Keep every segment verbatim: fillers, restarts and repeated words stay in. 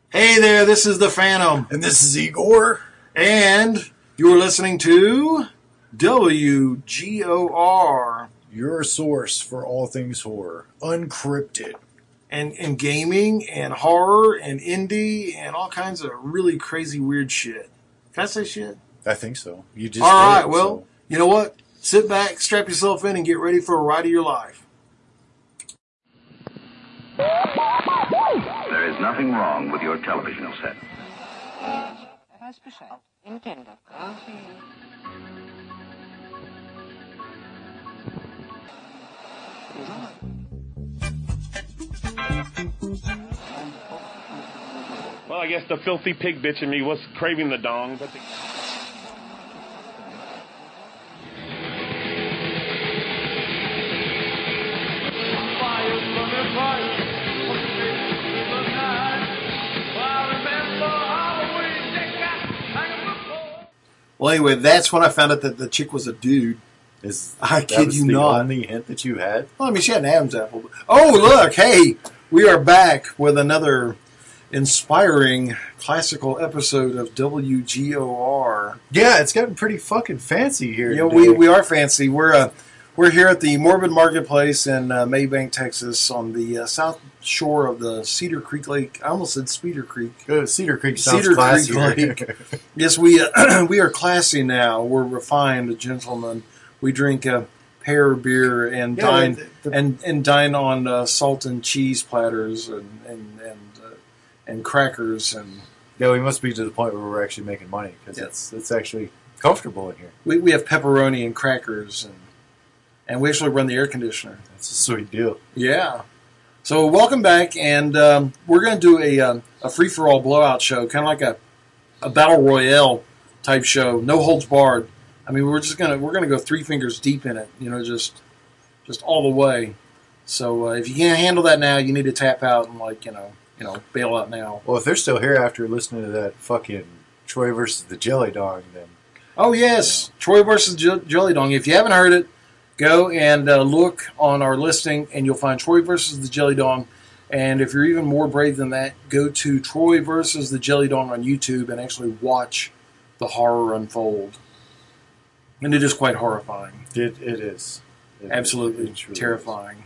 Hey there, this is the Phantom. And this is Igor. And you're listening to W G O R. Your source for all things horror. Uncrypted. And, and gaming and horror and indie and all kinds of really crazy weird shit. Can I say shit? I think so. You just All right, did, well, so. You know what? Sit back, strap yourself in, and get ready for a ride of your life. There is nothing wrong with your television set. Weiß Bescheid. Nintendo. Well, I guess the filthy pig bitch in me was craving the dong, but the... Well, anyway, that's when I found out that the chick was a dude. Is, I that kid was you the not. only hint that you had? Well, I mean, she had an Adam's apple. But... Oh, look, hey, we are back with another inspiring classical episode of W G O R. Yeah, it's gotten pretty fucking fancy here. Yeah, today. we, we are fancy. We're uh, we're here at the Morbid Marketplace in uh, Maybank, Texas, on the uh, south shore of the Cedar Creek Lake. I almost said Speeder Creek. Uh, Cedar Creek sounds Cedar classy. Creek Lake. Yes, we uh, we are classy now. We're refined gentlemen. We drink uh, pear beer and Yeah, dine the- the- and, and dine on uh, salt and cheese platters and and and, uh, and crackers, and Yeah, we must be to the point where we're actually making money because Yeah. it's it's actually comfortable in here. we, we have pepperoni and crackers, and and we actually run the air conditioner. It's a sweet deal. Yeah. So welcome back, and um, we're going to do a um, a free for all blowout show, kind of like a a battle royale type show, no holds barred. I mean, we're just gonna we're gonna go three fingers deep in it, you know, just just all the way. So uh, if you can't handle that now, you need to tap out and like you know you know bail out now. Well, if they're still here after listening to that fucking Troy versus the Jelly Dong, then Oh yes, Troy versus J- Jelly Dong. If you haven't heard it, go and uh, look on our listing, and you'll find Troy versus the Jelly Dong. And if you're even more brave than that, go to Troy versus the Jelly Dong on YouTube and actually watch the horror unfold. And it is quite horrifying. it it is It- Absolutely it really terrifying.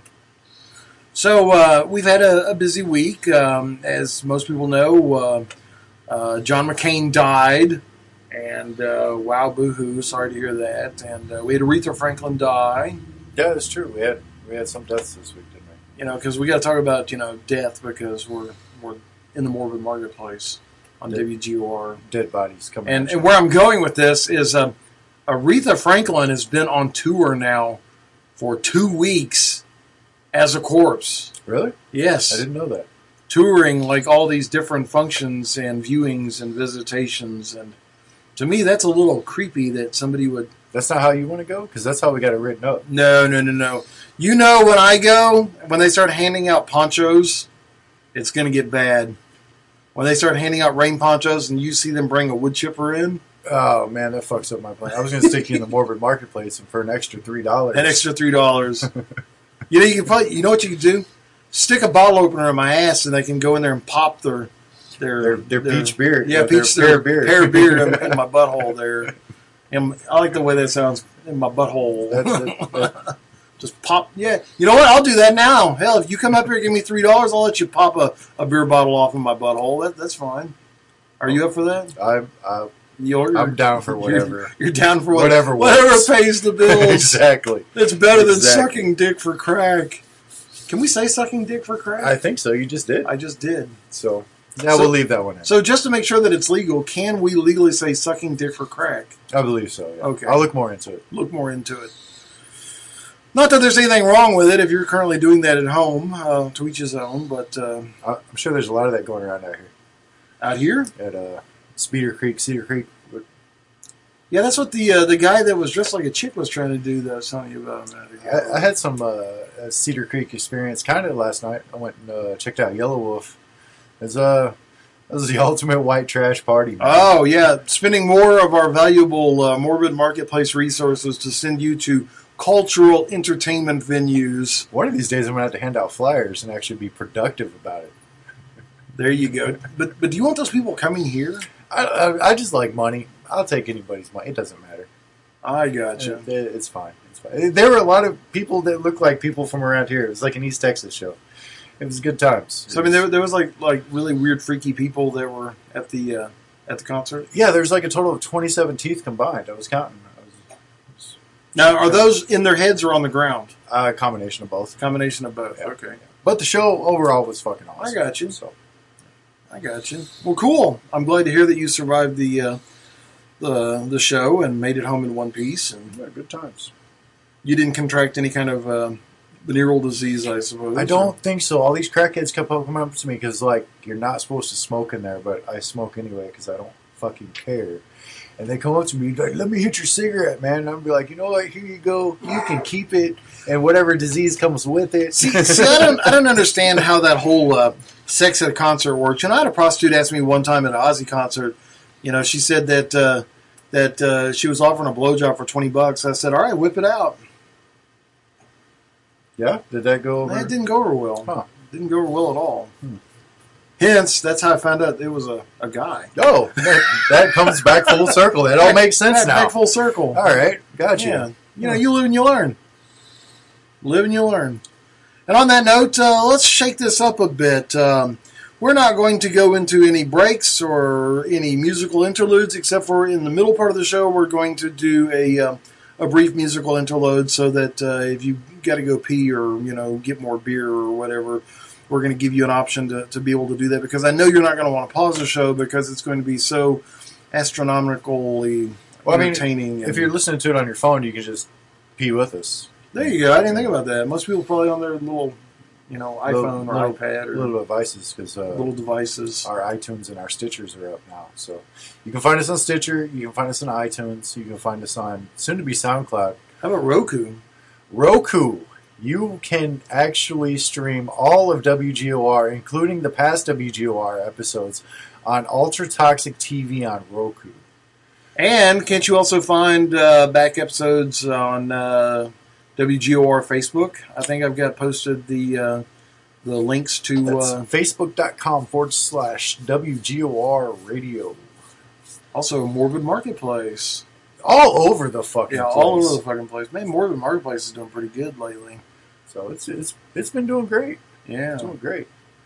So uh, we've had a, a busy week. Um, as most people know, uh, uh, John McCain died. And uh, wow, boo-hoo, sorry to hear that. And uh, we had Aretha Franklin die. is. Yeah, it's true. We had we had some deaths this week, didn't we? You know, because we got to talk about you know death because we're we're in the morbid marketplace on Yeah. W G O R. Dead bodies coming. And at you. and where I'm going with this is uh, Aretha Franklin has been on tour now for two weeks as a corpse. Really? Yes, I didn't know that. touring like all these different functions and viewings and visitations, and to me that's a little creepy that somebody would. That's not how you want to go? Because that's how we got it written up. No, no, no, no. You know when I go, when they start handing out ponchos, it's going to get bad. When they start handing out rain ponchos and you see them bring a wood chipper in, Oh, man, that fucks up my plan. I was going to stick you in the Morbid Marketplace and for an extra three dollars. an extra three dollars. You know, you can probably, you know what you can do? Stick a bottle opener in my ass, and they can go in there and pop their their Their, their peach beer. Yeah, their peach pear their beer. pear beer in, in my butthole there. And I like the way that sounds in my butthole. That- that- that- Just pop, yeah. You know what? I'll do that now. Hell, if you come up here and give me three dollars, I'll let you pop a, a beer bottle off in my butthole. That, that's fine. Are you up for that? I, I, You're, I'm down for you're- whatever. You're, down for what, Whatever whatever works. pays the bills. exactly. It's better than Exactly. sucking dick for crack. Can we say sucking dick for crack? I think so. You just did. I just did. So, yeah, So- we'll leave that one in. So just to make sure that it's legal, can we legally say sucking dick for crack? I believe so, yeah. Okay. I'll look more into it. Look more into it. Not that there's anything wrong with it if you're currently doing that at home, uh, to each his own, but uh, I- I'm sure there's a lot of that going around out here. out here, At uh, Speeder Creek, Cedar Creek. yeah, that's what the uh, the guy that was dressed like a chick was trying to do that I was telling you about a minute ago. I, I had some uh, Cedar Creek experience kind of last night. I went and uh, checked out Yellow Wolf. It's uh, This is the ultimate white trash party, man. Oh, yeah. Spending more of our valuable uh, Morbid Marketplace resources to send you to cultural entertainment venues. One of these days I'm going to have to hand out flyers and actually be productive about it. There you go. But but do you want those people coming here? I, I, I just like money. I'll take anybody's money. It doesn't matter. I gotcha. It, it, it's fine. It's fine. There were a lot of people that look like people from around here. It was like an East Texas show. It was good times. So I mean, there, there was like like really weird, freaky people that were at the uh, at the concert. Yeah, there's like a total of twenty-seven teeth combined. I was counting. I was, I was, Now, are those in their heads or on the ground? uh, a combination of both. Combination of both. Yeah. Okay, But the show overall was fucking awesome. I got you. So I got you. Well, cool. I'm glad to hear that you survived the uh, the the show and made it home in one piece, and yeah, good times. you didn't contract any kind of uh, venereal disease, I suppose. I don't think so. All these crackheads kept coming up to me because, like, you're not supposed to smoke in there, but I smoke anyway because I don't fucking care. And they come up to me like, "Let me hit your cigarette, man." And I'm be like, "You know what? Here you go. You can keep it, and whatever disease comes with it." See, see I don't, I don't understand how that whole uh, sex at a concert works. You know, I had a prostitute ask me one time at an Ozzy concert. You know, she said that uh, that uh, she was offering a blowjob for twenty bucks. I said, "All right, whip it out." Yeah, did that go over? That didn't go over well. Huh. Didn't go over well at all. Hmm. Hence, that's how I found out it was a, a guy. Oh, that, that comes back full circle. It all makes sense Back- now. Back full circle. All right, gotcha. Yeah. You know, you live and you learn. Live and you learn. And on that note, uh, let's shake this up a bit. Um, we're not going to go into any breaks or any musical interludes, except for in the middle part of the show, we're going to do a uh, a brief musical interlude so that uh, if you got to go pee or, you know, get more beer or whatever, we're going to give you an option to, to be able to do that, because I know you're not going to want to pause the show because it's going to be so astronomically Well, I mean, entertaining. if and- you're listening to it on your phone, you can just pee with us. There you go. I didn't think about that. Most people probably on their little, you know, iPhone Little- or little- iPad or Little devices, because uh, little devices. our iTunes and our Stitchers are up now. So you can find us on Stitcher, you can find us on iTunes, you can find us on soon-to-be SoundCloud. How about Roku? Roku. You can actually stream all of W G O R, including the past W G O R episodes, on Ultra Toxic T V on Roku. And can't you also find uh, back episodes on uh, W G O R Facebook? I think I've got posted the uh, the links to That's uh, facebook.com forward slash WGOR radio. also Morbid Marketplace. All over the fucking Yeah, place. all over the fucking place. Man, Morbid Marketplace is doing pretty good lately. So it's it's it's been doing great. Yeah. It's doing great.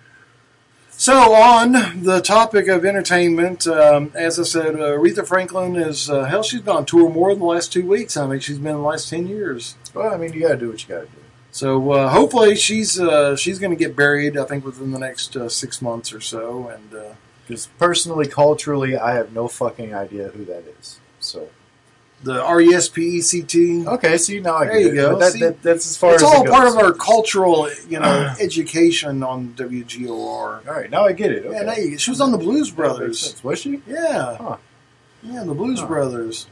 So, on the topic of entertainment, um, as I said, uh, Aretha Franklin is, uh, hell, she's been on tour more than the last two weeks. I mean, she's been in the last ten years. Well, I mean, you got to do what you got to do. So, uh, hopefully, she's uh, she's going to get buried, I think, within the next uh, six months or so. And uh, Because personally, culturally, I have no fucking idea who that is. So the R E S P E C T. okay, see now I There get you it. go. But That, See, that, that's as far It's as all it part goes. of our cultural, you know, education on W G O R. All right, now I get it. Okay. Yeah, now you- she was on the Blues That makes Brothers. sense. Was she? Yeah, Huh. yeah, the Blues Huh. Brothers.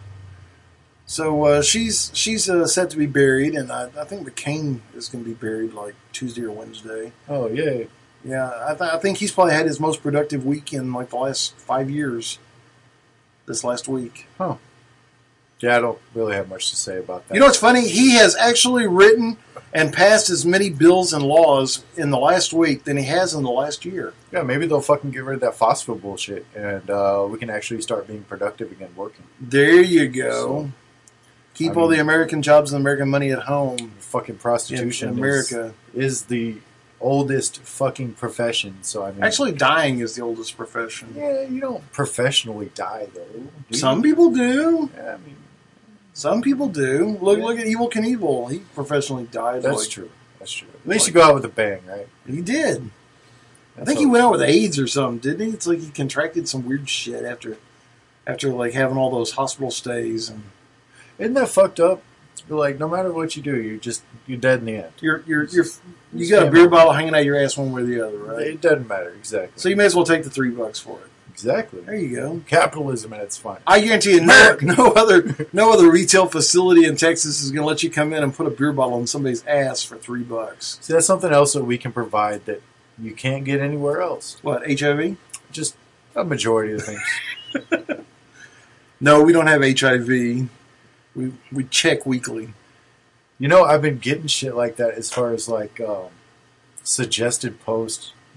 So uh, she's she's uh, set to be buried, and I, I think McCain is going to be buried like Tuesday or Wednesday. Oh yeah. Yeah, I, th- I think he's probably had his most productive week in like the last five years. This last week. Huh. Yeah, I don't really have much to say about that. You know what's funny? He has actually written and passed as many bills and laws in the last week than he has in the last year. Yeah, maybe they'll fucking get rid of that phosphor bullshit, and uh, we can actually start being productive again, working. There you go. So, Keep I all the mean- American jobs and American money at home Fucking in, prostitution in America. Is, is the oldest fucking profession. So I mean, Actually, dying is the oldest profession. yeah, you don't professionally die though. do you? Some people do. Yeah, I mean, Some people do. Look, Yeah. look at Evil Knievel. He professionally died. that's like- true. That's true. At least you go out with a bang, right? He did. I That's think he all- went out with AIDS or something, didn't he? It's like he contracted some weird shit after, after like having all those hospital stays, and Isn't that fucked up? To be like, no matter what you do, you're just you're dead in the end. you're you're you're you Just got a can't beer remember. bottle hanging out your ass one way or the other, right? It doesn't matter exactly. So you may as well take the three bucks for it. exactly. There you go. Capitalism at its finest. I guarantee you, no, no other no other retail facility in Texas is going to let you come in and put a beer bottle in somebody's ass for three bucks. See, that's something else that we can provide that you can't get anywhere else. What, H I V? Just a majority of the things. No, we don't have H I V. We we check weekly. You know, I've been getting shit like that as far as like um, suggested posts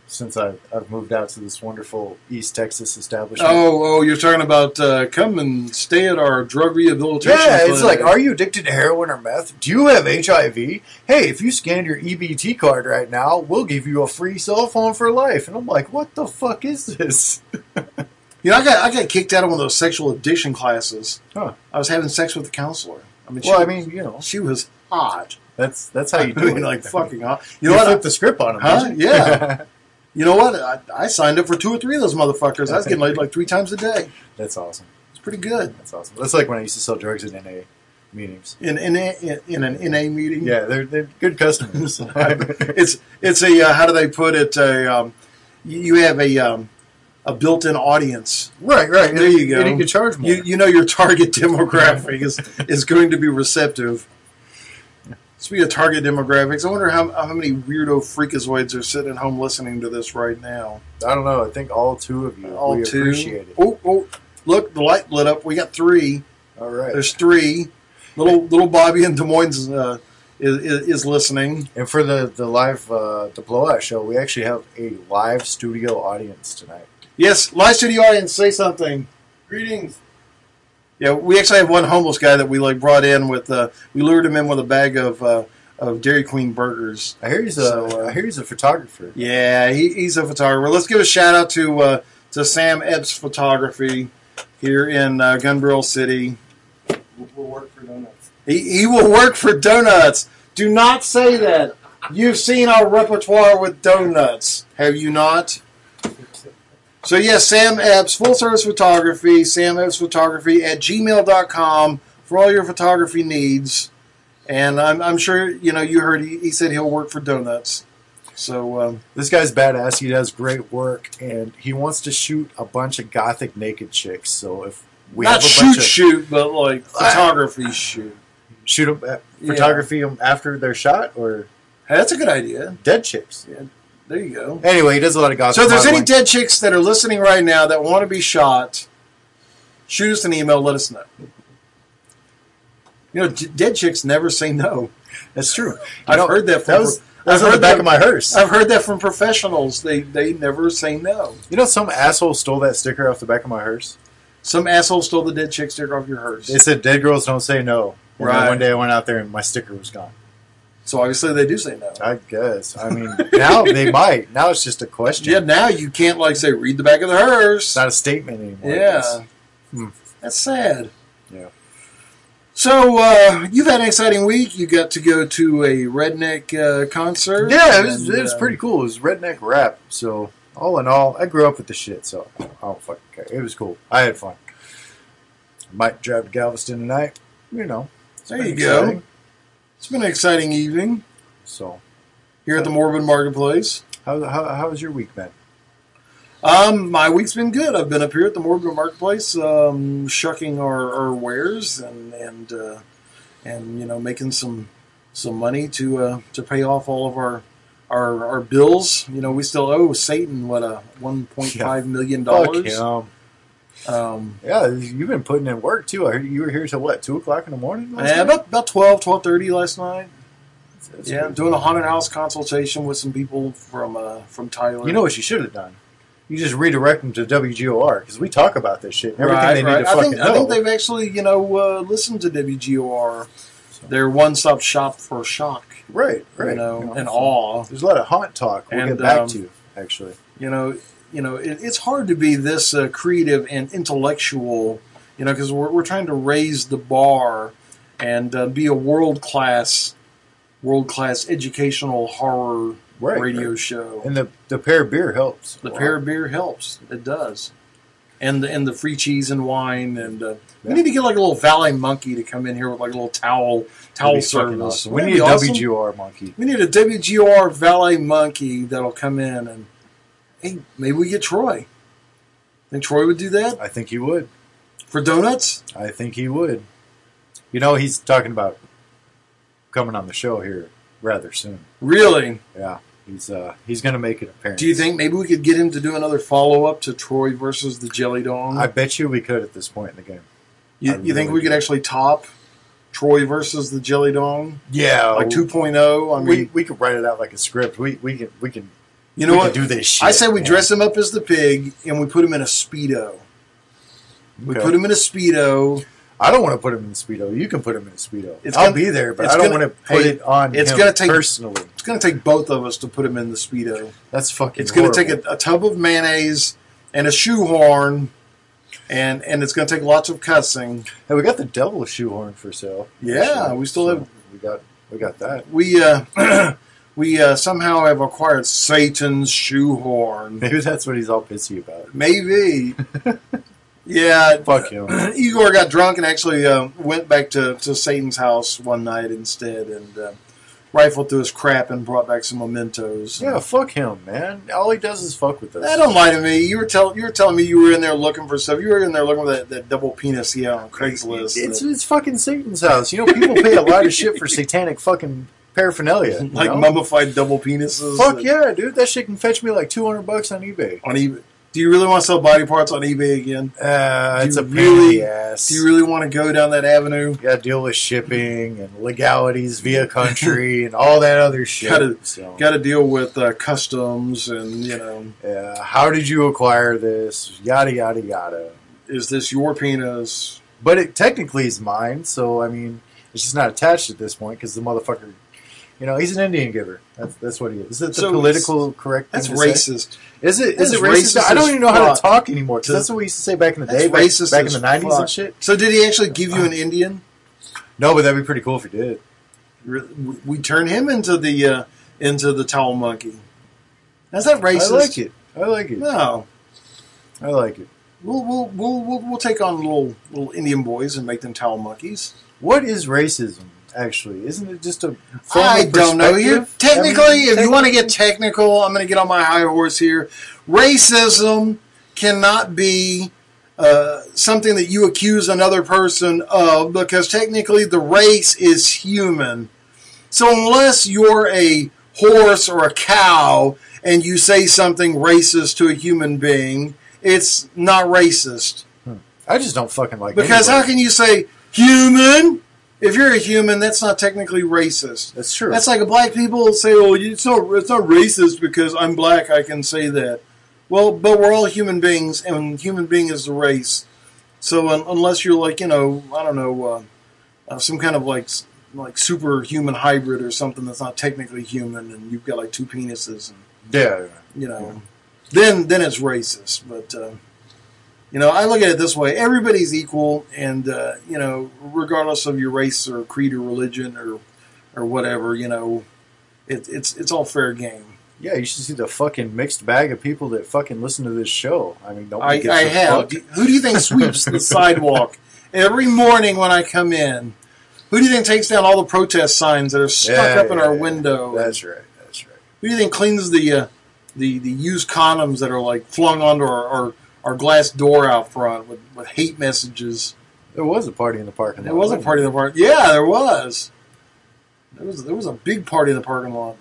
since I've, I've moved out to this wonderful East Texas establishment. Oh, oh, you're talking about uh, come and stay at our drug rehabilitation Yeah, it's clinic. like, are you addicted to heroin or meth? Do you have H I V? Hey, if you scan your E B T card right now, we'll give you a free cell phone for life. And I'm like, what the fuck is this? You know, I got I got kicked out of one of those sexual addiction classes. Huh. I was having sex with the counselor. I mean, she Well, I was- mean, you know, she was hot. that's that's how you I do mean, it. like fucking hot. You, You know what? flip the script on them, Huh? did you? Yeah. You know what? I, I signed up for two or three of those motherfuckers. I was getting laid like three times a day. That's awesome. It's pretty good. That's awesome. That's like when I used to sell drugs in N A meetings. In in, a, in an N A meeting. Yeah, they're they're good customers. it's it's a uh, how do they put it? A, um, you you have a um, a built-in audience. right, right. There you go. And you can charge more. You you know your target demographic is is going to be receptive. Speaking of target demographics, I wonder how how many weirdo freakazoids are sitting at home listening to this right now. I don't know. I think all two of you. All we two. appreciate it. Oh oh, look, the light lit up. We got three. All right. There's three. Little little Bobby in Des Moines uh, is, is is listening. And for the the live uh, the blowout show, we actually have a live studio audience tonight. Yes, live studio audience, say something. Greetings. Yeah, we actually have one homeless guy that we like brought in with. Uh, we lured him in with a bag of uh, of Dairy Queen burgers. I hear he's a So, uh, I hear he's a photographer. Yeah, he, he's a photographer. Let's give a shout out to uh, to Sam Epps Photography here in uh, Gunbarrel City. Will work for donuts. He, he will work for donuts. Do not say that. You've seen our repertoire with donuts, have you not? So yes, Sam Epps, full service photography, Sam Epps Photography at gmail dot com for all your photography needs. And I'm, I'm sure, you know, you heard he, he said he'll work for donuts. So um, This guy's badass. He does great work, and he wants to shoot a bunch of gothic naked chicks. So if we not have a shoot bunch of shoot, but like photography shoot. shoot them, uh, Yeah. photography them after they're shot, or Hey, that's a good idea. dead chicks. There you go. Anyway, he does a lot of gothic. So if there's any modeling. dead chicks that are listening right now that want to be shot, shoot us an email, let us know. You know, d- dead chicks never say no. That's true. You I've know, heard that from That was, pro- that was I've on the heard back that- of my hearse. I've heard that from professionals. They they never say no. You know, some asshole stole that sticker off the back of my hearse. Some asshole stole the dead chick sticker off your hearse. It said, "Dead girls don't say no." And then Right. one day I went out there and my sticker was gone. So obviously they do say no. I guess. I mean, now they might. Now it's just a question. Yeah, now you can't like say read the back of the hearse. It's not a statement anymore. Yeah. Hmm. That's sad. Yeah. So, uh, you've had an exciting week. You got to go to a redneck uh, concert. Yeah, it was, and, it was uh, pretty cool. It was redneck rap. So, all in all, I grew up with the shit, so I don't fucking care. It was cool. I had fun. Might drive to Galveston tonight. You know. it's There been you go. exciting. It's been an exciting evening So, here at the Morbid Marketplace. how, how, how was your week, Ben? Um, my week's been good. I've been up here at the Morbid Marketplace, um, shucking our, our wares and and uh, and you know making some some money to uh, to pay off all of our, our our bills. You know, we still owe Satan what a one point five million Fuck dollars. him. Um, Yeah, you've been putting in work, too. I heard you were here till, what, two o'clock in the morning? last yeah, night? about about twelve, twelve thirty last night. That's Yeah, pretty doing a cool. haunted house consultation with some people from uh, from Tyler. You know what you should have done? You just redirect them to W G O R, because we talk about this shit and everything right, they need right. to I fucking think know. I think they've actually you know uh, listened to W G O R. Their one-stop shop for shock, right, right. you know, You know, and so awe. There's a lot of haunt talk we'll And, get back um, to, actually. You know, you know, it, it's hard to be this uh, creative and intellectual. You know, because we're we're trying to raise the bar and uh, be a world-class, world-class educational horror Right, radio right. show. And the, the pear beer helps. The a lot. pear beer helps. It does. And the, and the free cheese and wine. And uh, we Yeah. need to get like a little valet monkey to come in here with like a little towel towel That'd be fucking service. awesome. We Wouldn't need that a be awesome? W G O R monkey. We need a W G O R valet monkey that'll come in and, hey, maybe we get Troy. Think Troy would do that? I think he would. For donuts? I think he would. You know, he's talking about coming on the show here rather soon. Really? Yeah, he's uh, he's going to make an appearance. Do you think maybe we could get him to do another follow-up to Troy versus the Jelly Dong? I bet you we could at this point in the game. you I you think really we could do. actually top Troy versus the Jelly Dong? Yeah, Like two point oh? I mean, we we could write it out like a script. We we can we can You know we what? can do this shit. I say we man. dress him up as the pig and we put him in a Speedo. We Okay. put him in a Speedo. I don't want to put him in a Speedo. You can put him in a Speedo. It's I'll gonna- be there, but it's I don't gonna- want to put hey, it on it's him gonna take- personally. It's going to take both of us to put him in the Speedo. That's fucking It's going to horrible. take a, a tub of mayonnaise and a shoehorn, and and it's going to take lots of cussing. Hey, we got the devil shoehorn for sale. Yeah, we still have- We got we got that. We uh, we uh, somehow have acquired Satan's shoehorn. Maybe that's what he's all pissy about. Maybe. Yeah. Fuck him. Igor got drunk and actually uh, went back to, to Satan's house one night instead and uh, rifled through his crap and brought back some mementos. Yeah, fuck him, man. All he does is fuck with us. That don't lie to me. You were tell you were telling me you were in there looking for stuff. You were in there looking for that, that double penis he had on Craigslist. It's that- it's fucking Satan's house. You know, people pay a lot of shit for satanic fucking paraphernalia. you like know? mummified double penises. Fuck that- yeah, dude. That shit can fetch me like two hundred bucks on eBay. On eBay. Do you really want to sell body parts on eBay again? Uh, Do it's you a pain really- in the ass. Do you really want to go down that avenue? You gotta deal with shipping and legalities via country and all that other shit. Gotta- so, Got to deal with uh, customs and, you know, yeah, how did you acquire this? Yada yada yada. is this your penis? But it technically is mine, so I mean, it's just not attached at this point because the motherfucker, you know, he's an Indian giver. That's that's what he is. Is it the So political correct? That's thing to say? racist. Is it? Is That's it racist? racist I don't as even know how fuck. to talk anymore. 'Cause To- that's what we used to say back in the That's day, back, racist back in as the nineties fuck. and shit. So did he actually give you an Indian? No, but that'd be pretty cool if he did. Re- We turn him into the uh, into the towel monkey. Is that racist? I like it. I like it. No, I like it. we'll we'll we'll we'll, we'll take on little little Indian boys and make them towel monkeys. What is racism? Actually, isn't it just a? form I of don't know. You perspective? technically, I mean, if you want to get technical, I'm going to get on my high horse here. Racism cannot be uh, something that you accuse another person of because technically the race is human. So unless you're a horse or a cow and you say something racist to a human being, it's not racist. I just don't fucking like. Because how anybody. can you say human? If you're a human, that's not technically racist. That's true. That's like a black people say, "Oh, it's not it's not racist because I'm black. I can say that." Well, but we're all human beings, and human being is the race. So un- unless you're like you know, I don't know, uh, uh, some kind of like s- like superhuman hybrid or something that's not technically human, and you've got like two penises, and yeah. you know, then then it's racist. But uh, you know, I look at it this way: everybody's equal, and uh, you know, regardless of your race or creed or religion or or whatever, you know, it, it's it's all fair game. Yeah, you should see the fucking mixed bag of people that fucking listen to this show. I mean, don't I, gives I a have. fuck. Do- Who do you think sweeps the sidewalk every morning when I come in? Who do you think takes down all the protest signs that are stuck Yeah, up in yeah, our yeah. window? That's right. That's right. Who do you think cleans the uh, the the used condoms that are like flung onto our, our, our glass door out front with, with hate messages? There was a party in the parking lot. There was a party in the park. Yeah, there was. There was there was a big party in the parking lot.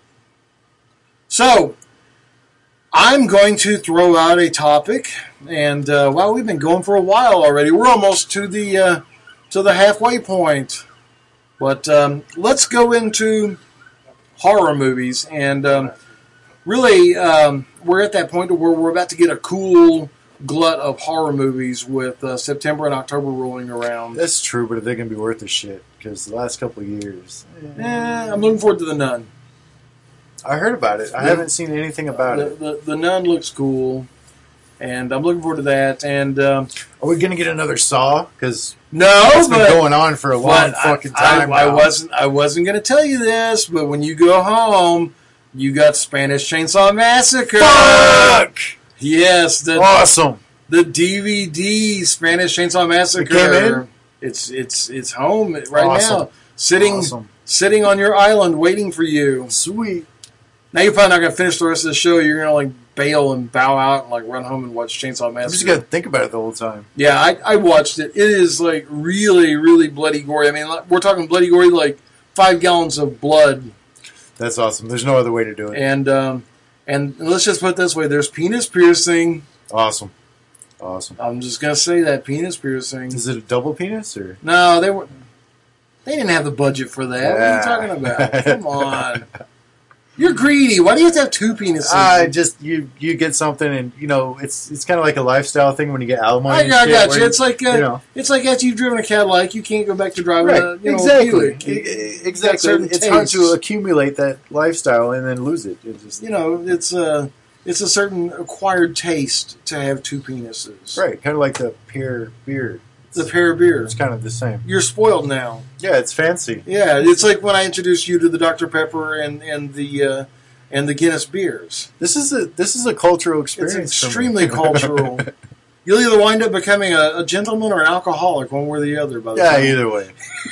So, I'm going to throw out a topic, and uh, wow, we've been going for a while already. We're almost to the uh, to the halfway point. But um, let's go into horror movies, and um, really, um, we're at that point where we're about to get a cool glut of horror movies with uh, September and October rolling around. That's true, but are they going to be worth the shit? Because the last couple of years, Eh, I'm looking forward to The Nun. I heard about it. I Yeah. haven't seen anything about The, it. the, the Nun looks cool, and I'm looking forward to that. And um, Are we going to get another Saw? Because no, it's been but going on for a long but fucking I, time I, I now. wasn't. I wasn't going to tell you this, but when you go home, you got Spanish Chainsaw Massacre. Fuck! Yes, the Awesome. the D V D Spanish Chainsaw Massacre. It came in? It's it's it's home right Awesome. now, sitting Awesome. sitting on your island waiting for you. Sweet. Now you're probably not going to finish the rest of the show. You're going to like bail and bow out and like run home and watch Chainsaw I'm Massacre. just going to think about it the whole time. Yeah, I, I watched it. It is like really, really bloody gory. I mean, like, we're talking bloody gory, like five gallons of blood. That's awesome. There's no other way to do it. And um, and let's just put it this way: there's penis piercing. Awesome. Awesome. I'm just gonna say that penis piercing. Is it a double penis or? No, they were. They didn't have the budget for that. Yeah. What are you talking about? Come on. You're greedy. Why do you have to have two penises? I just you you get something, and you know it's it's kind of like a lifestyle thing when you get alimony. I, and I shit, got where you. It's like uh, you know. it's like after you've driven a Cadillac, you can't go back to driving Right, a you know, exactly, Buick. You- E- you got exactly. certain It's hard tastes. to accumulate that lifestyle and then lose it. It just You know, it's a it's a certain acquired taste to have two penises. right, kind of like the pear beer. The pair of beer. It's kind of the same. You're spoiled now. Yeah, it's fancy. Yeah, it's like when I introduced you to the Doctor Pepper and and the uh, and the Guinness beers. This is a this is a cultural It's experience. for me. extremely cultural. You'll either wind up becoming a, a gentleman or an alcoholic, one way or the other. By the Yeah, time. either way.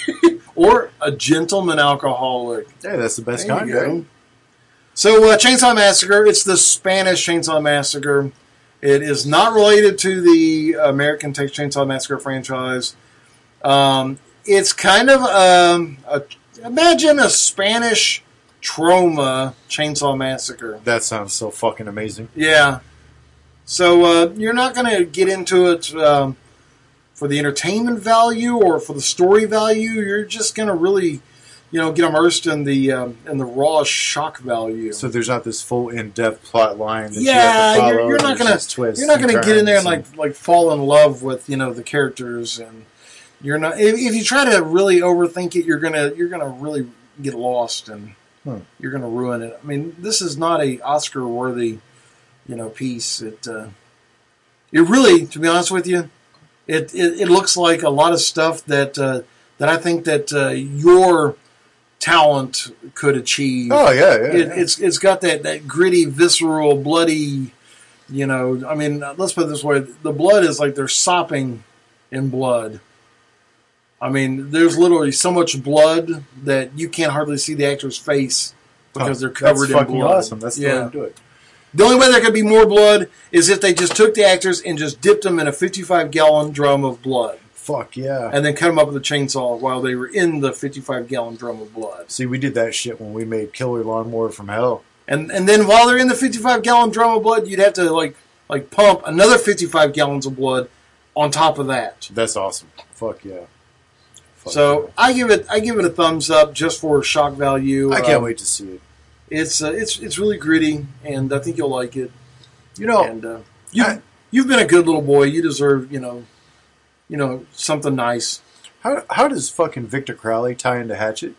Or a gentleman alcoholic. Yeah, that's the best There kind, you go. right? So, uh, Chainsaw Massacre, it's the Spanish Chainsaw Massacre. It is not related to the American Texas Chainsaw Massacre franchise. Um, it's kind of, um, a, imagine a Spanish Troma Chainsaw Massacre. That sounds so fucking amazing. Yeah. So, uh, you're not going to get into it um, for the entertainment value or for the story value. You're just going to really, you know, get immersed in the um, in the raw shock value. So there's not this full in-depth plot line that you Yeah, have to follow. you're, you're not There's gonna just twists you're not and gonna get in there and turns like like fall in love with you know the characters, and you're not. If, if you try to really overthink it, you're gonna you're gonna really get lost and Hmm. you're gonna ruin it. I mean, this is not a Oscar worthy you know piece. It uh, it really, to be honest with you, it it, it looks like a lot of stuff that uh, that I think that uh, your talent could achieve. Oh yeah, yeah. It, yeah. it's it's got that, that gritty, visceral, bloody, you know. I mean, let's put it this way: the blood is like they're sopping in blood. I mean, there's literally so much blood that you can't hardly see the actor's face because Oh, they're covered that's in fucking blood. awesome. That's the yeah. way to do it. The only way there could be more blood is if they just took the actors and just dipped them in a fifty-five gallon drum of blood, Fuck yeah. and then cut them up with a chainsaw while they were in the fifty-five gallon drum of blood. See, we did that shit when we made Killer Lawnmower from Hell. And and then while they're in the fifty-five gallon drum of blood, you'd have to like like pump another fifty-five gallons of blood on top of that. That's awesome. Fuck yeah. Fuck So I give it I give it a thumbs up just for shock value. yeah. I can't Um, wait to see it. It's uh, it's it's really gritty, and I think you'll like it. You know, And uh, you I- you've been a good little boy. You deserve you know you know something nice. how how does fucking Victor Crowley tie into Hatchet?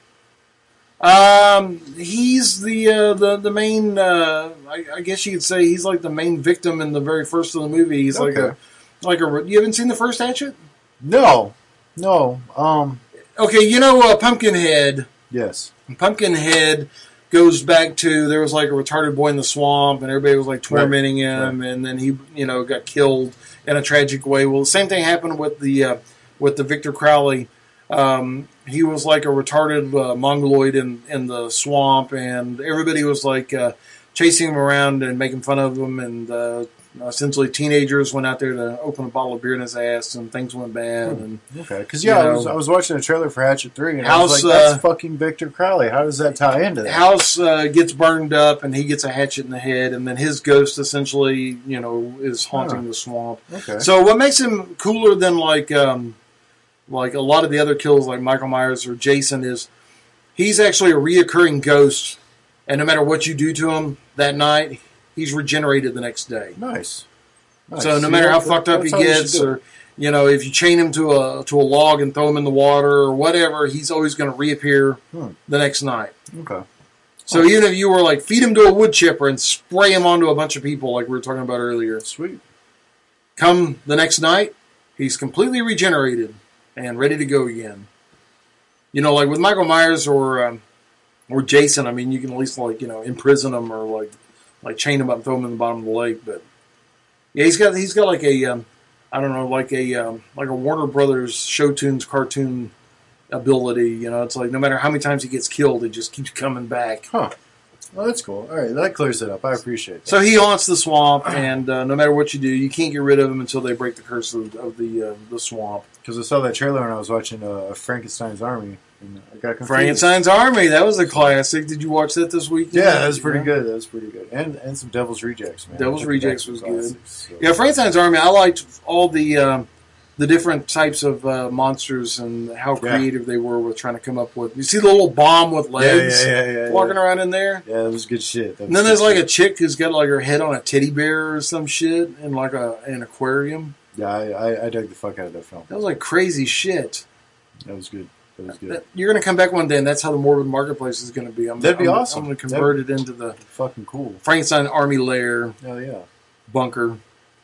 Um, he's the uh, the the main. Uh, I, I guess you could say he's like the main victim in the very first of the movie. He's like Okay. a like a. You haven't seen the first Hatchet? No, no. Um, Okay, you know uh, Pumpkinhead. yes. Pumpkinhead goes back to there was like a retarded boy in the swamp, and everybody was like tormenting him, and then he you know got killed in a tragic way. Well, the same thing happened with the uh, with the Victor Crowley. Um, he was like a retarded uh, mongoloid in in the swamp, and everybody was like uh, chasing him around and making fun of him, and uh, essentially teenagers went out there to open a bottle of beer in his ass, and things went bad. And Okay, because yeah, You I was know. I was watching a trailer for Hatchet Three, and I was House, like, "That's uh, fucking Victor Crowley." How does that tie into the that? house uh, gets burned up, and he gets a hatchet in the head, and then his ghost essentially, you know, is haunting Huh. the swamp. Okay. So what makes him cooler than like um, like a lot of the other kills, like Michael Myers or Jason, is he's actually a reoccurring ghost, and no matter what you do to him that night, he's regenerated the next day. Nice. Nice. So no See, matter how that- fucked up that's he how we should gets, do it. or you know, if you chain him to a to a log and throw him in the water or whatever, he's always going to reappear Hmm. the next night. Okay. So even if you were like feed him to a wood chipper and spray him onto a bunch of people, like we were talking about earlier, Sweet. come the next night, he's completely regenerated and ready to go again. You know, like with Michael Myers or um, or Jason, I mean, you can at least like you know imprison him or like like chain him up and throw him in the bottom of the lake. But yeah, he's got he's got like a um, I don't know like a um, like a Warner Brothers Show Tunes cartoon ability. You know, it's like no matter how many times he gets killed, it just keeps coming back. Huh. Well, that's cool. All right, that clears it up. I appreciate that. So he haunts the swamp, and uh, no matter what you do, you can't get rid of him until they break the curse of, of the uh, the swamp. Because I saw that trailer when I was watching uh, Frankenstein's Army, and I got confused. Frankenstein's Army, that was a classic. Did you watch that this weekend? Yeah, that was pretty good. That was pretty good. And and some Devil's Rejects, man. Devil's Took it Rejects back to was the good. classics, so. Yeah, Frankenstein's Army, I liked all the um, the different types of uh, monsters and how Yeah. creative they were with trying to come up with. You see the little bomb with legs yeah, yeah, yeah, walking yeah. around in there? Yeah, that was good shit. That was And then good there's like shit. a chick who's got like her head on a teddy bear or some shit in like a an aquarium. Yeah, I, I, I dug the fuck out of that film. That was like crazy shit. That was good. That was good. That- you're going to come back one day and that's how the Morbid Marketplace is going to be. I'm, That'd be I'm, awesome. I'm going to convert it into the Fucking cool. Frankenstein Army Lair Hell yeah. bunker.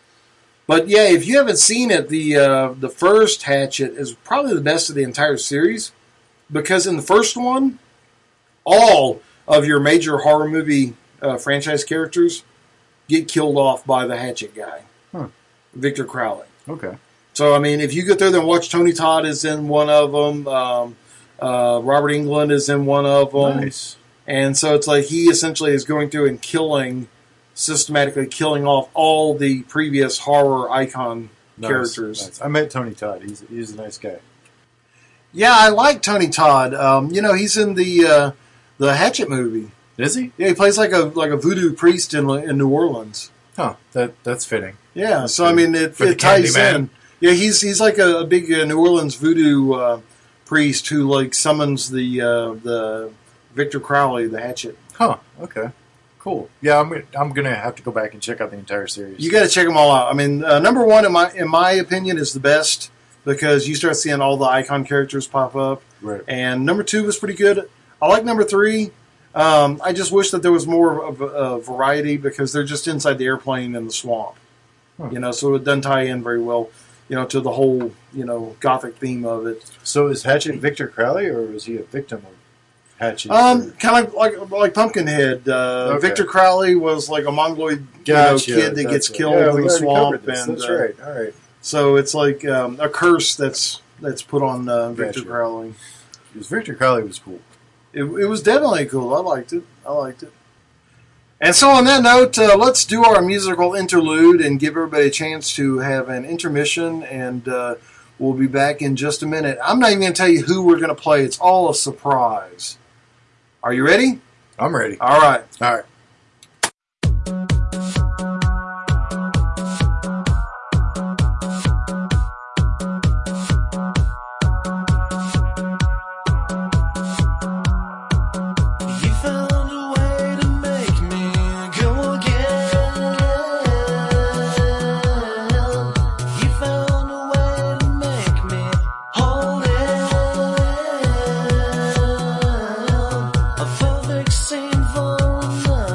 But yeah, if you haven't seen it, the uh, the first Hatchet is probably the best of the entire series because in the first one, all of your major horror movie uh, franchise characters get killed off by the Hatchet guy, Huh. Victor Crowley. Okay. So I mean, if you get there and watch, Tony Todd is in one of them. Um, uh, Robert Englund is in one of them. Nice. And so it's like he essentially is going through and killing, systematically killing off all the previous horror icon Nice, characters. nice. I met Tony Todd. He's he's a nice guy. Yeah, I like Tony Todd. Um, you know, he's in the uh, the Hatchet movie. Is he? Yeah, he plays like a like a voodoo priest in in New Orleans. Huh. That that's fitting. Yeah, so I mean, it, For the it ties Candyman. in. Yeah, he's he's like a, a big uh, New Orleans voodoo uh, priest who like summons the uh, the Victor Crowley, the Hatchet. Huh. Okay. Cool. Yeah, I'm gonna, I'm gonna have to go back and check out the entire series. You got to check them all out. I mean, uh, number one in my in my opinion is the best because you start seeing all the icon characters pop up, right. and number two was pretty good. I like number three. Um, I just wish that there was more of a, a variety because they're just inside the airplane in the swamp, Huh. you know. So it doesn't tie in very well, you know, to the whole you know gothic theme of it. So is Hatchet Victor Crowley, or was he a victim of Hatchet? Um, kind of like like Pumpkinhead. Uh, Okay. Victor Crowley was like a mongoloid Gotcha. you know, kid that gets Gotcha. killed Yeah, in we the already swamp, covered this. and That's uh, right. All right. so it's like um, a curse that's that's put on uh, Victor Gotcha. Crowley. Because Victor Crowley was cool. It, it was definitely cool. I liked it. I liked it. And so on that note, uh, let's do our musical interlude and give everybody a chance to have an intermission, and uh, we'll be back in just a minute. I'm not even going to tell you who we're going to play. It's all a surprise. Are you ready? I'm ready. All right. All right. You found a way to make me go again. You found a way to make me hold it. A perfect scene for another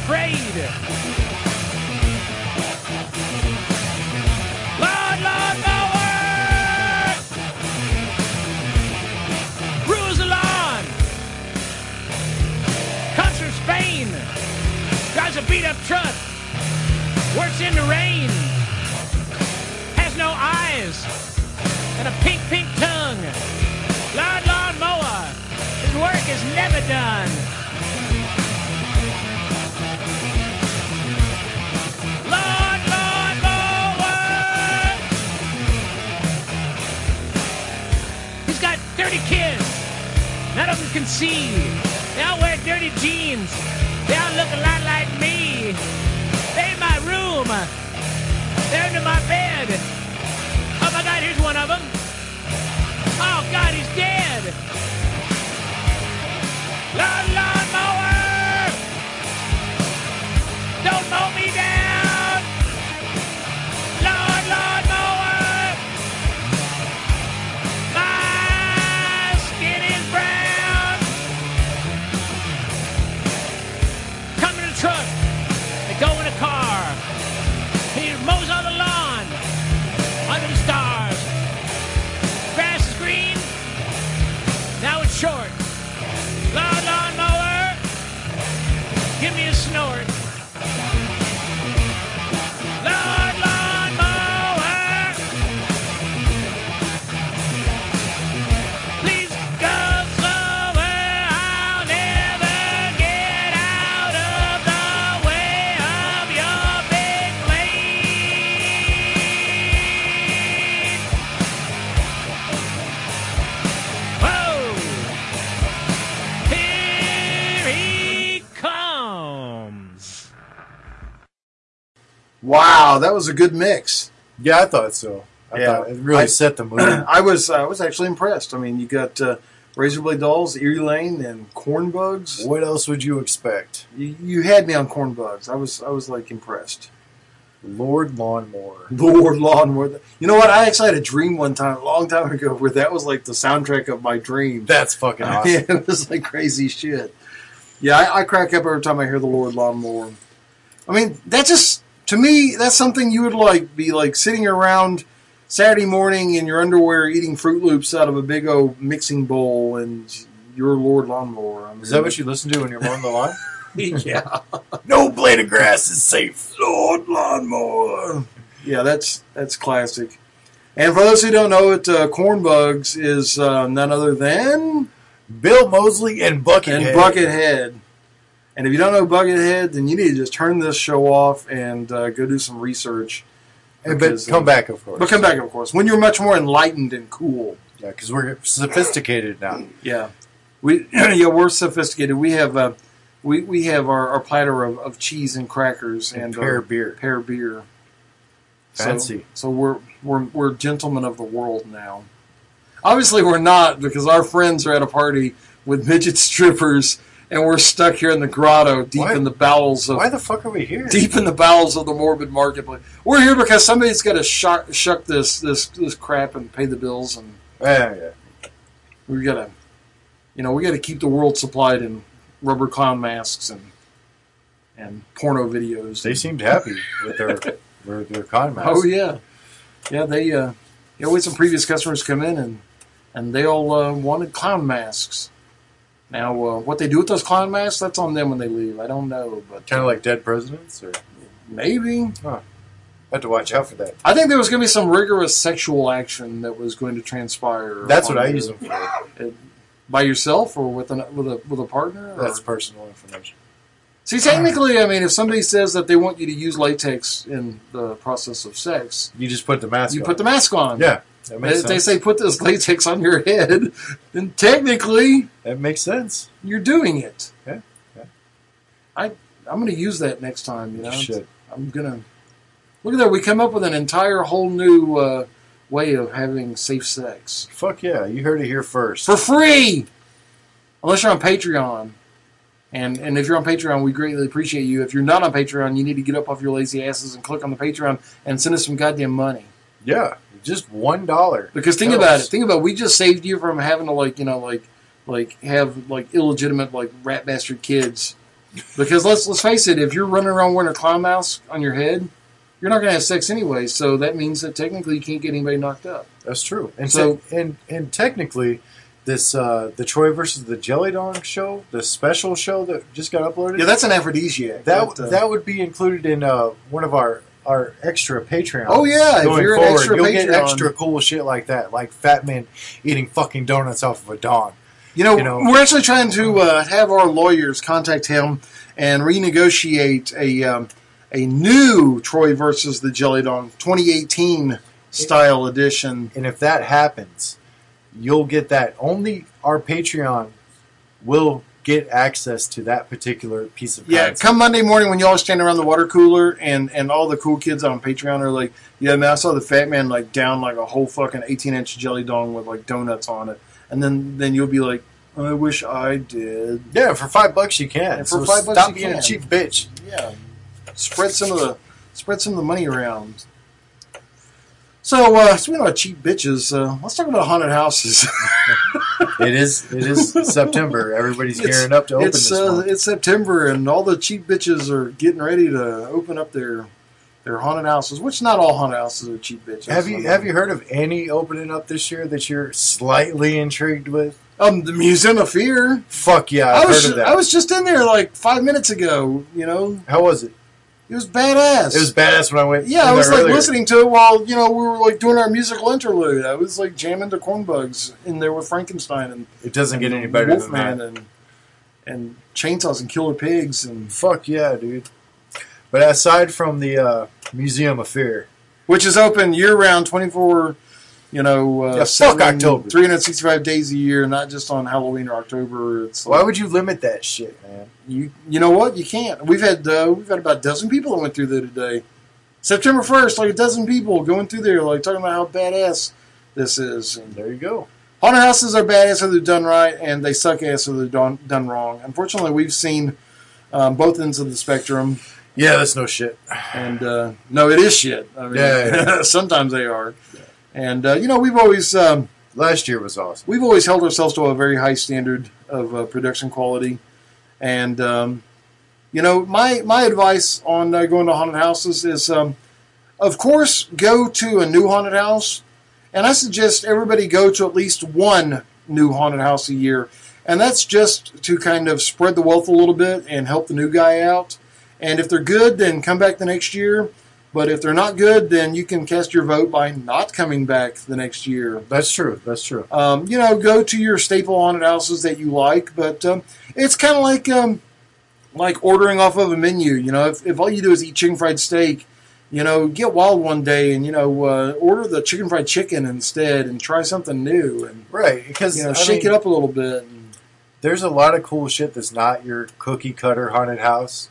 afraid. Lawn, lawn mower! Rules the lawn. Comes from Spain. Drives a beat-up truck. Works in the rain. Has no eyes. And a pink, pink tongue. Lawn, lawn mower. His work is never done. Lawn, lawn mower. He's got thirty kids. None of them can see. They all wear dirty jeans. They all look a lot like me. They're in my room. They're under my bed. Oh my God, here's one of them. Oh God, he's dead. Lawn, lawn mower. Don't mow me down. Lawn, lawn mower. My skin is brown. Come in a truck. They go in a car. He mows all the lawn under the stars. Grass is green. Now it's short. Lawn, lawn mower. Give me a snort. Lawn, lawn mower. Please go somewhere. I'll never get out of the way of your big blade. Whoa! Here he comes. Wow, that was a good mix. Yeah, I thought so. I Yeah. thought it really I- set the mood. I was I was actually impressed. I mean, you got uh, Razor Blade Dolls, Erie Lane, and Corn Bugs. What else would you expect? You, you had me on Corn Bugs. I was I was like impressed. Lord Lawnmower. Lord Lawnmower. You know what? I actually had a dream one time, a long time ago, where that was like the soundtrack of my dream. That's fucking awesome. Yeah, it was like crazy shit. Yeah, I, I crack up every time I hear the Lord Lawnmower. I mean, that just, to me, that's something you would like be like sitting around Saturday morning in your underwear eating Fruit Loops out of a big old mixing bowl and your Lord Lawnmower. I mean, Is that what you listen to when you're mowing the lawn? Yeah. No blade of grass is safe. Lord Lawnmower. Yeah, that's that's classic. And for those who don't know it, uh, Corn Bugs is uh, none other than Bill Mosley and Buckethead. and Buckethead. And if you don't know Buckethead, then you need to just turn this show off and uh, go do some research. Hey, but Because, come uh, back, of course. But come back, of course, when you're much more enlightened and cool. Yeah, because we're sophisticated now. Yeah, we yeah we're sophisticated. We have uh, we we have our, our platter of, of cheese and crackers and, And pear our beer. Pear beer. So- Fancy. So, we're we're we're gentlemen of the world now. Obviously, we're not, because our friends are at a party with midget strippers, and we're stuck here in the grotto, deep Why- in the bowels of Why the fuck are we here? deep in the bowels of the morbid marketplace. We're here because somebody's got to shuck, shuck this this this crap and pay the bills, and Yeah, yeah. we got to, you know, we got to keep the world supplied in rubber clown masks and and porno videos. They seemed happy with their with their con masks. Oh yeah, yeah. They uh, yeah. We had some previous customers come in and and they all uh, wanted clown masks. Now, uh, what they do with those clown masks, that's on them when they leave. I don't know, but Kind of like dead presidents, or maybe. huh. I have to watch out for that. I think there was going to be some rigorous sexual action that was going to transpire. That's what on I you. use them for. By yourself or with an, with a with a partner. or- That's personal information. See, technically, I mean, if somebody says that they want you to use latex in the process of sex, You just put the mask you on. put the mask on. Yeah, that makes If sense. they say put this latex on your head, then technically that makes sense. you're doing it. Yeah, yeah. I I'm going to use that next time. You know, Shit. I'm gonna look at that. We come up with an entire whole new uh, way of having safe sex Fuck yeah, you heard it here first. for free, unless you're on Patreon. And and if you're on Patreon, we greatly appreciate you. If you're not on Patreon, you need to get up off your lazy asses and click on the Patreon and send us some goddamn money. Yeah, just one dollar. Because think about it. Think about it. We just saved you from having to like you know like like have like illegitimate like rat bastard kids Because let's let's face it, if you're running around wearing a clown mask on your head, you're not going to have sex anyway. So that means that technically you can't get anybody knocked up. That's true. And So- so, and and technically, this uh, the Troy versus the Jelly Dong show, the special show that just got uploaded. Yeah, that's an aphrodisiac. that But, uh, that would be included in uh, one of our our extra Patreon. Oh, yeah, if going you're an forward, extra you'll get Patreon. extra cool shit like that, like Fat Man eating fucking donuts off of a Don. You know, You know- we're actually trying to uh, have our lawyers contact him and renegotiate a um, a new Troy versus the Jelly Dong twenty eighteen style edition. And if that happens, you'll get that. Only our Patreon will get access to that particular piece of Yeah, content. come Monday morning when you all stand around the water cooler and, and all the cool kids on Patreon are like, yeah, man, I saw the Fat Man like down like a whole fucking eighteen inch Jelly Dong with like donuts on it. And then, then you'll be like, I wish I did. Yeah, for five bucks you can. Yeah, for so five bucks stop you being can. a cheap bitch. Yeah, spread some of the spread some of the money around. So, uh, speaking about cheap bitches, uh, let's talk about haunted houses. It is. It is September. Everybody's It's- gearing up to open it's this uh, month. it's September, and all the cheap bitches are getting ready to open up their their haunted houses. Which not all haunted houses are cheap bitches. Have you I mean, have you heard of any opening up this year that you're slightly intrigued with? Um, the Museum of Fear. Fuck yeah, I I've was heard of that. I was just in there like five minutes ago. You know, How was it? it was badass. It was badass when I went. Yeah, in I was there like earlier. listening to it while, you know, we were like doing our musical interlude. I was like jamming to Cornbugs in there with Frankenstein and It doesn't get and any better than Wolfman that. and and chainsaws and killer pigs and Fuck yeah, dude. But aside from the uh, Museum of Fear, which is open year round, twenty four, you know, uh, Yeah, fuck October. three hundred sixty five days a year, not just on Halloween or October. It's why like, would you limit that shit, man? you you know what, you can't. We've had uh, we've had about a dozen people that went through there today. September first, like a dozen people going through there, like talking about how badass this is. And There you go. haunted houses are badass if they're done right, and they suck ass if they're done, done wrong. Unfortunately, we've seen um, both ends of the spectrum, Yeah, that's no shit. and uh, no, it is shit. I mean, Yeah, yeah, sometimes they are, and uh, you know, we've always um, Last year was awesome. we've always held ourselves to a very high standard of uh, production quality, and um, you know, my my advice on uh, going to haunted houses is, um, of course, go to a new haunted house. And I suggest everybody go to at least one new haunted house a year. And that's just to kind of spread the wealth a little bit and help the new guy out. And if they're good, then come back the next year. But if they're not good, then you can cast your vote by not coming back the next year. That's true. That's true. Um, you know, go to your staple haunted houses that you like. But um, it's kind of like um, like ordering off of a menu. You know, if, if all you do is eat chicken fried steak, you know, get wild one day and, you know, uh, order the chicken fried chicken instead and try something new and, Right, because you know, I shake mean, it up a little bit. And, There's a lot of cool shit that's not your cookie cutter haunted house.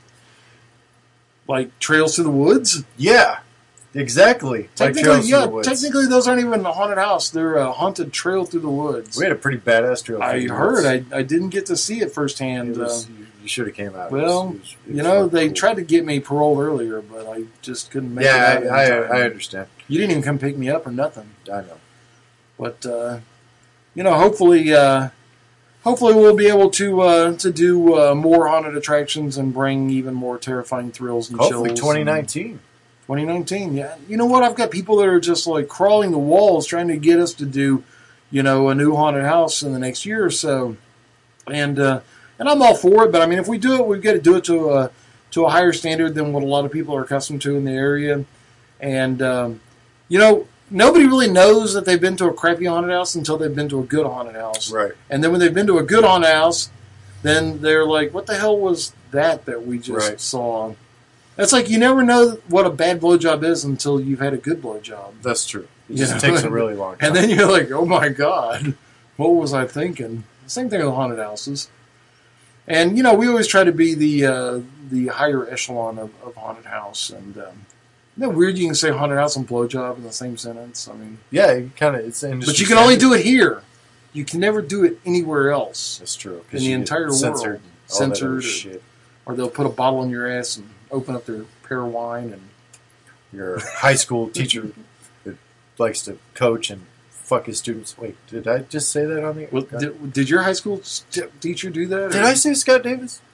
like Trails to the Woods. Yeah, exactly. Like Technically, Trails yeah, to the Woods. technically those aren't even a haunted house. They're a haunted trail through the woods. We had a pretty badass trail. I through the heard. woods. I, I didn't get to see it firsthand. It was, uh, you, you should have came out. It well, was- it was- it you was know, fucking they cool. tried to get me paroled earlier, but I just couldn't make Yeah, it out. I, in I, time. I understand. You didn't even come pick me up or nothing. I know. But uh, you know, hopefully, uh, hopefully we'll be able to uh, to do uh, more haunted attractions and bring even more terrifying thrills and Hopefully, chills. twenty and- nineteen. twenty nineteen, yeah. You know what? I've got people that are just like crawling the walls trying to get us to do, you know, a new haunted house in the next year or so, and uh, and I'm all for it. But I mean, if we do it, we've got to do it to a to a higher standard than what a lot of people are accustomed to in the area, and um, you know, nobody really knows that they've been to a crappy haunted house until they've been to a good haunted house. Right. And then when they've been to a good haunted house, then they're like, what the hell was that that we just Right. saw? It's like you never know what a bad blowjob is until you've had a good blowjob. That's true. It You just know? takes a really long time. And then you're like, oh my God, what was I thinking? Same thing with haunted houses. And, you know, we always try to be the uh, the higher echelon of, of haunted house. And um, isn't that weird you can say haunted house and blowjob in the same sentence? I mean, yeah, it kind of it's industry. but you can only standard. do it here. You can never do it anywhere else. That's true. 'cause in the you get entire world. censored, all that Censored other or- shit. Or they'll put a bottle in your ass and open up their pear wine. And Your high school teacher that likes to coach and fuck his students. Wait, did I just say that on the? well, did, did your high school st- teacher do that? Did or- I say Scott Davis?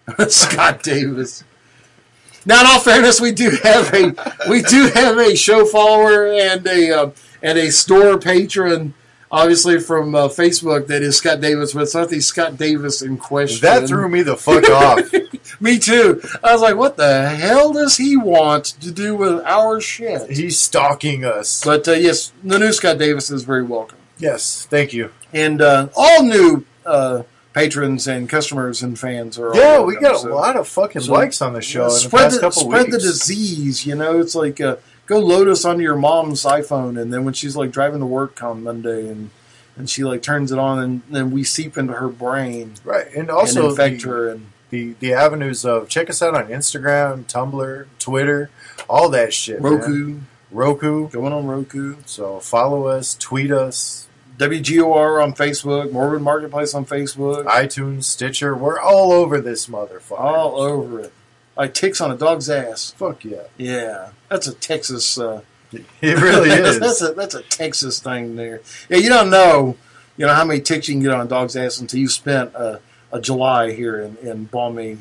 Scott Davis. Now, in all fairness, we do have a we do have a show follower and a uh, and a store patron, obviously from uh, Facebook, that is Scott Davis, but it's not the Scott Davis in question. That threw me the fuck off. Me too. I was like, what the hell does he want to do with our shit? He's stalking us. But uh, yes, the new Scott Davis is very welcome. Yes, thank you. And uh, all new uh, patrons and customers and fans are all Yeah, we welcome, got a so- lot of fucking so, likes on the show in the spread past the, couple spread weeks. the disease, you know. It's like uh, go load us onto your mom's iPhone, and then when she's like driving to work on Monday, and and she like turns it on, and then we seep into her brain Right, and also and infect the, her. And the the avenues of check us out on Instagram, Tumblr, Twitter, all that shit. Roku, man. Roku. going on Roku, So follow us, tweet us, W G O R on Facebook, Morbid Marketplace on Facebook, iTunes, Stitcher. We're all over this motherfucker. all over it. Like ticks on a dog's ass. Fuck yeah, Yeah, that's a Texas. Uh, it really is. that's a that's a Texas thing there. Yeah, you don't know, you know how many ticks you can get on a dog's ass until you spent a, a July here in, in balmy,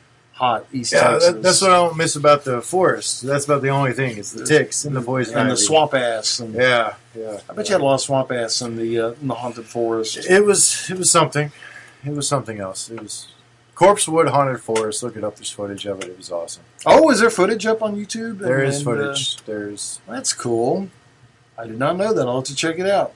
hot East Yeah, Texas. that, that's what I don't miss about the forest. That's about the only thing. It's the ticks and the poison and the ivy. swamp ass. And Yeah, yeah. I bet you had a lot of swamp ass in the uh, in the haunted forest. It was it was something. It was something else. It was Corpsewood Haunted Forest. Look it up. There's footage of it. It was awesome. Oh, is there footage up on YouTube? There And- is and, footage. There's uh, that's cool. I did not know that. I'll have to check it out.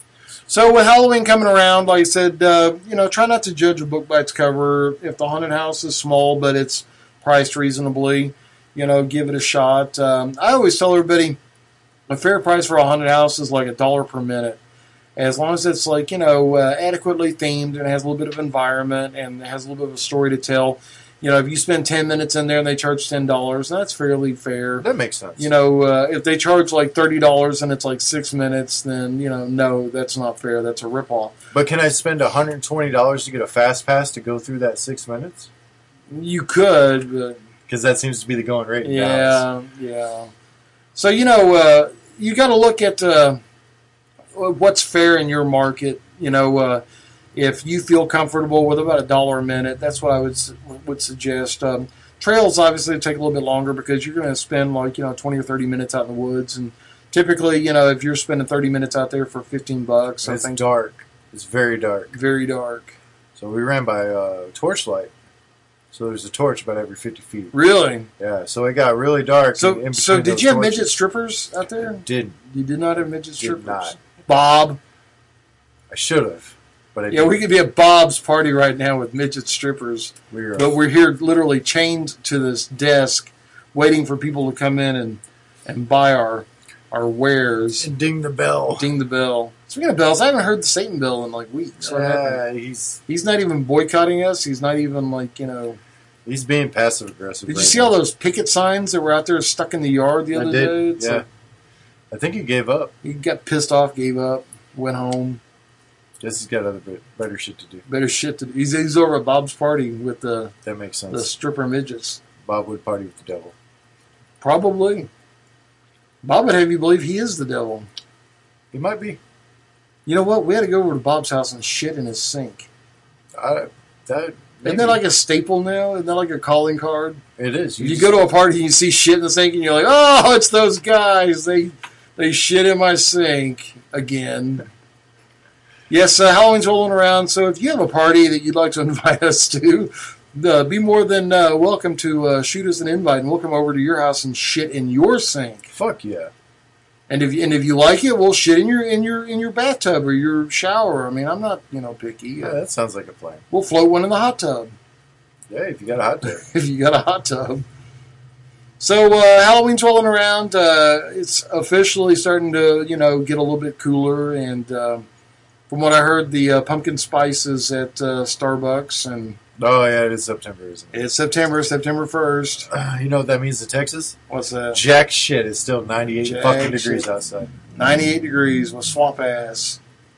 So with Halloween coming around, like I said, uh, you know, try not to judge a book by its cover. If the haunted house is small, but it's priced reasonably, you know, give it a shot. Um, I always tell everybody a fair price for a haunted house is like a dollar per minute. As long as it's like, you know, uh, adequately themed and has a little bit of environment and has a little bit of a story to tell. You know, if you spend ten minutes in there and they charge ten dollars, that's fairly fair. that makes sense. You know, uh, if they charge like thirty dollars and it's like six minutes, then, you know, no, that's not fair. That's a ripoff. But can I spend one hundred twenty dollars to get a fast pass to go through that six minutes? You could, but Because that seems to be the going rate. in Dallas. yeah, yeah. So, you know, uh, you got to look at uh, what's fair in your market. You know, uh, if you feel comfortable with about a dollar a minute, that's what I would would suggest. Um, trails obviously take a little bit longer because you're going to spend like, you know, twenty or thirty minutes out in the woods. And typically, you know, if you're spending thirty minutes out there for fifteen bucks, I It's think dark. It's very dark. very dark. So we ran by uh, torchlight. So there's a torch about every fifty feet. Really? Yeah. So it got really dark. in So, between so did those you have torches. midget strippers out there? Did You did not have midget Did strippers? not. Bob. I should have, but I Yeah, we didn't. could be at Bob's party right now with midget strippers, We were but we're here literally chained to this desk, waiting for people to come in and, and buy our our wares. and ding the bell. Ding the bell. Speaking of bells, I haven't heard the Satan bell in like weeks. What happened? Uh, he's He's not even boycotting us. He's not even like, you know. he's being passive aggressive. Did you right see now. all those picket signs that were out there stuck in the yard the I other did. day? It's Yeah. like I think he gave up. he got pissed off, gave up, went home. Guess he's got other bit, better shit to do. Better shit to do. He's, he's over at Bob's party with the, That makes sense. the stripper midgets. Bob would party with the devil. Probably. Bob would have you believe he is the devil. He might be. You know what? We had to go over to Bob's house and shit in his sink. I, that Isn't that like a staple now? Isn't that like a calling card? it is. If you go to a party and you see shit in the sink and you're like, oh, it's those guys. They they shit in my sink again. Yes, uh, Halloween's rolling around, so if you have a party that you'd like to invite us to, uh, be more than uh, welcome to uh, shoot us an invite, and we'll come over to your house and shit in your sink. Fuck yeah. And if and if you like it, we'll shit in your in your in your bathtub or your shower. I mean, I'm not you know picky. Yeah, that sounds like a plan. We'll float one in the hot tub Yeah, if you got a hot tub. if you got a hot tub. So uh, Halloween's rolling around. Uh, it's officially starting to you know get a little bit cooler, and uh, from what I heard, the uh, pumpkin spice is at uh, Starbucks, and Oh yeah, it is September, isn't it? it's September, September first. Uh, you know what that means to Texas? What's that? Jack shit is still ninety-eight Jack fucking degrees shit. outside. ninety-eight degrees with swamp ass.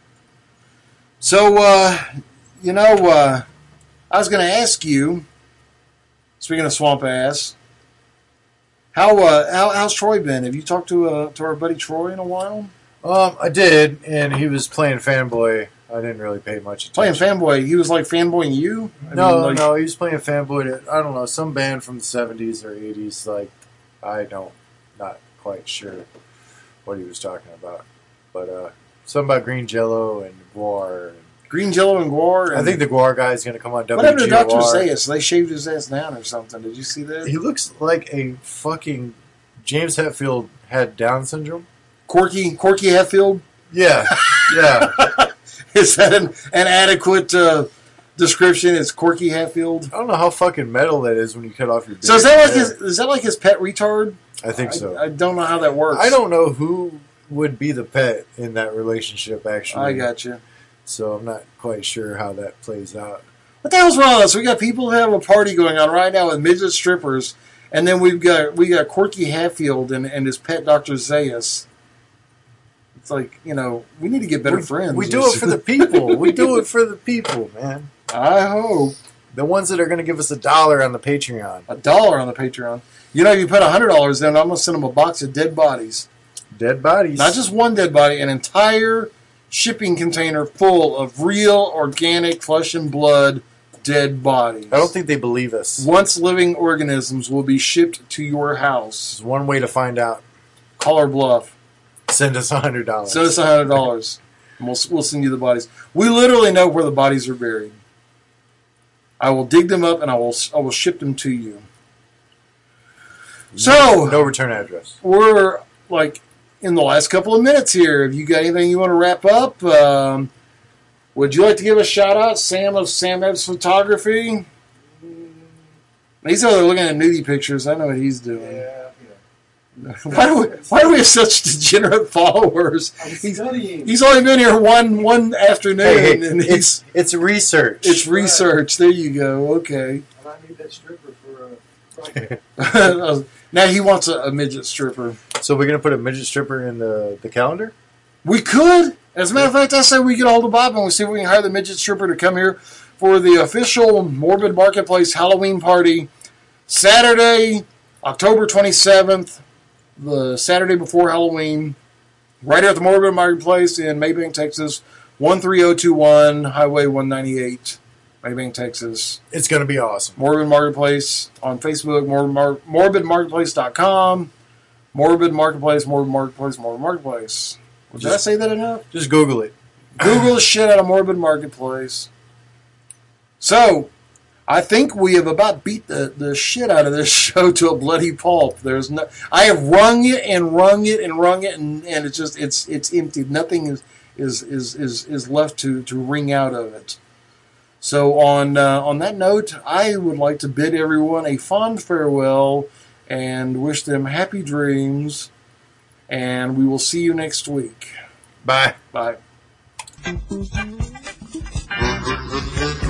So, uh, you know, uh, I was going to ask you, speaking of swamp ass, how, uh, how how's Troy been? Have you talked to uh, to our buddy Troy in a while? Um, I did, and he was playing fanboy I didn't really pay much Playing attention. fanboy. He was like fanboying you? I No, mean, like, no, he was playing fanboy to, I don't know, some band from the seventies or eighties. Like, I don't, not quite sure what he was talking about. But, uh, something about Green Jello and Guar. Green Jello and Guar. And I think the Guar guy is going to come on W G O R. what happened to Doctor Zayas? They shaved his ass down or something. Did you see that? He looks like a fucking James Hetfield had Down syndrome. Corky, Corky Hatfield? Yeah, yeah. Is that an, an adequate uh, description? It's Corky Hatfield. I don't know how fucking metal that is when you cut off your. So is beard. that like his? Is that like his pet retard? I think so. I, I don't know how that works. I don't know who would be the pet in that relationship. Actually, I got you. So I'm not quite sure how that plays out. What the hell's wrong with us? We got people who have a party going on right now with midget strippers, and then we've got we got Corky Hatfield and, and his pet Doctor Zayas. It's like, you know, we need to get better we, friends. We do it for the people. We do it for the people, man. I hope. The ones that are going to give us a dollar on the Patreon. A dollar on the Patreon. You know, if you put a hundred dollars in, I'm gonna send them a box of dead bodies. Dead bodies. Not just one dead body, an entire shipping container full of real, organic, flesh and blood dead bodies. I don't think they believe us. Once living organisms will be shipped to your house. There's one way to find out. Call our bluff. Send us a hundred dollars. Send us a hundred dollars, and we'll we'll send you the bodies. We literally know where the bodies are buried. I will dig them up and I will I will ship them to you. So no return address. We're like in the last couple of minutes here. Have you got anything you want to wrap up? Um, would you like to give a shout out, Sam of Sam Ebbs Photography? He's over there looking at nudie pictures. I know what he's doing. Yeah. Why do, we, why do we have such degenerate followers? He's, studying. he's only been here one one afternoon, Hey, hey, and it's he's it's research. it's research. There you go. Okay. And I need that stripper for a project. Now he wants a, a midget stripper. So we're gonna put a midget stripper in the, the calendar? We could. As a matter of fact, I say we get a hold of Bob and we see if we can hire the midget stripper to come here for the official Morbid Marketplace Halloween party, Saturday, October twenty-seventh. The Saturday before Halloween, right here at the Morbid Marketplace in Maybank, Texas, one three zero two one, Highway one ninety-eight, Maybank, Texas. It's gonna be awesome. Morbid Marketplace on Facebook, morbid, mar- morbid marketplace dot com, Morbid Marketplace, Morbid Marketplace, Morbid Marketplace. Well, did I say that enough? Just Google it. Google the shit out of Morbid Marketplace. So, I think we have about beat the, the shit out of this show to a bloody pulp. There's no, I have wrung it and wrung it and wrung it, and, and it's just it's it's empty. Nothing is is is is, is left to, to wring out of it. So on uh, on that note, I would like to bid everyone a fond farewell and wish them happy dreams. And we will see you next week. Bye. Bye.